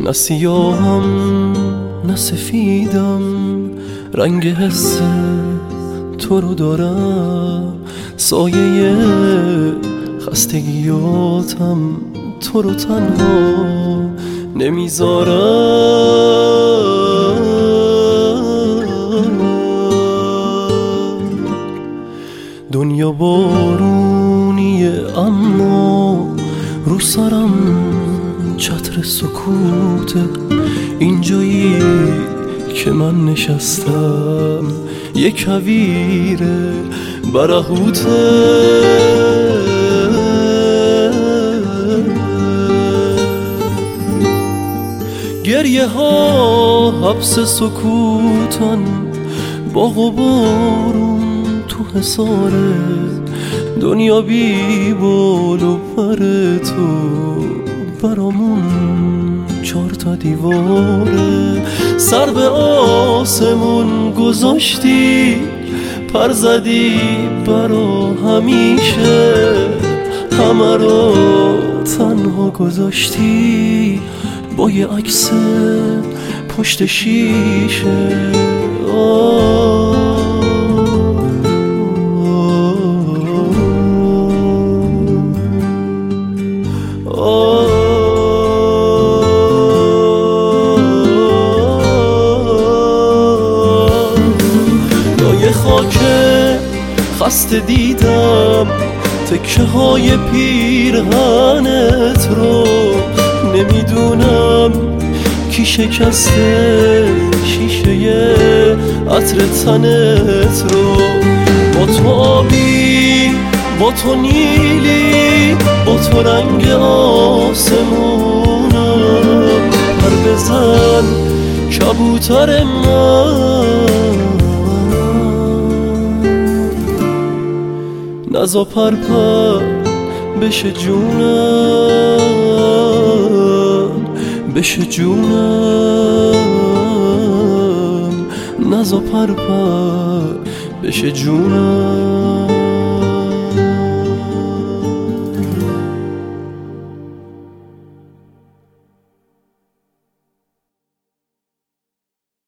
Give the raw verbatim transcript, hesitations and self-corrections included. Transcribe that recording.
نه سیاهم نه سفیدم، رنگ حس تو رو دارم، سایه خستگیاتم تو رو تنها نمیذارم. دنیا بارونیه اما رو سرم چتر سکوته، اینجایی که من نشستم یک کویره برهوته. گریه ها حبس سکوتن، باغ و بارون تو حصاره، دنیا بی بال و پر تو برامون چار تا دیواره. سر به آسمون گذاشتی، پر زدی برا همیشه، همه رو تنها گذاشتی با یه عکس پشت شیشه. آه خسته دیدم تکه های پیرهنت رو، نمیدونم کی شکسته شیشه عطر تنت رو. با تو آبی، با تو نیلی، با تو رنگ آسمونم، پر بزن کبوتر من، نزا پر پر بشه جونم، بشه جونم، نزا پر پر بشه جونم.